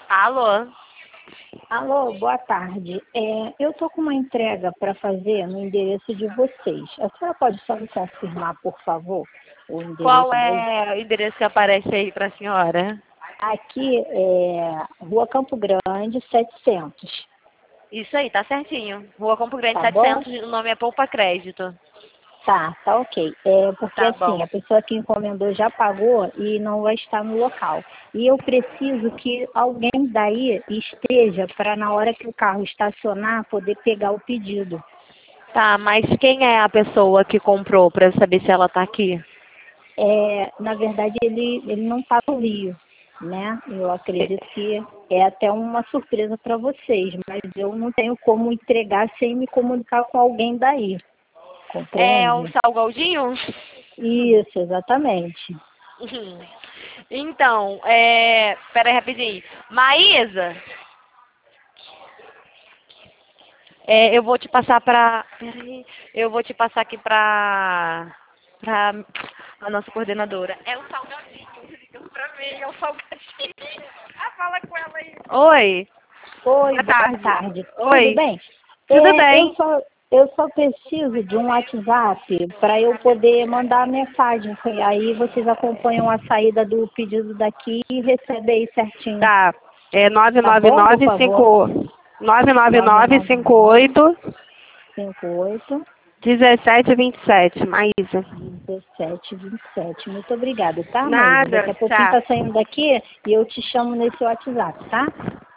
Alô? Alô, boa tarde. Eu tô com uma entrega para fazer no endereço de vocês. A senhora pode só me confirmar, por favor, o Qual endereço mesmo? é o endereço que aparece aí pra senhora? Aqui é Rua Campo Grande, 700. Isso aí, tá certinho. Rua Campo Grande Tá bom? 700, o nome é Poupa Crédito. Tá ok. Porque Tá assim, bom. a pessoa que encomendou já pagou e não vai estar no local. E eu preciso que alguém daí esteja para na hora que o carro estacionar poder pegar o pedido. Tá, mas quem é a pessoa que comprou pra eu saber se ela tá aqui? Na verdade, ele não está no Rio, né? Eu acredito que é até uma surpresa para vocês, mas eu não tenho como entregar sem me comunicar com alguém daí, É o compreende? Salgaldinho? Isso, exatamente. Então, pera aí rapidinho. Maísa, eu vou te passar pra... Pera aí. Eu vou te passar aqui pra a nossa coordenadora. É o Salgadinho, ligando pra mim, é o Salgadinho. Ah, fala com ela aí. Oi, Oi, boa boa tarde. tarde. Tudo Oi, bem? tudo Eu bem? só preciso de um WhatsApp para eu poder mandar a mensagem. Aí vocês acompanham a saída do pedido daqui e recebem aí certinho. Tá, é Tá bom, por favor? 99 99958 58 1727, Maísa. 1727. Muito obrigada, tá, Maísa? Daqui Nada, a pouquinho tchau. tá saindo daqui e eu te chamo nesse WhatsApp, tá?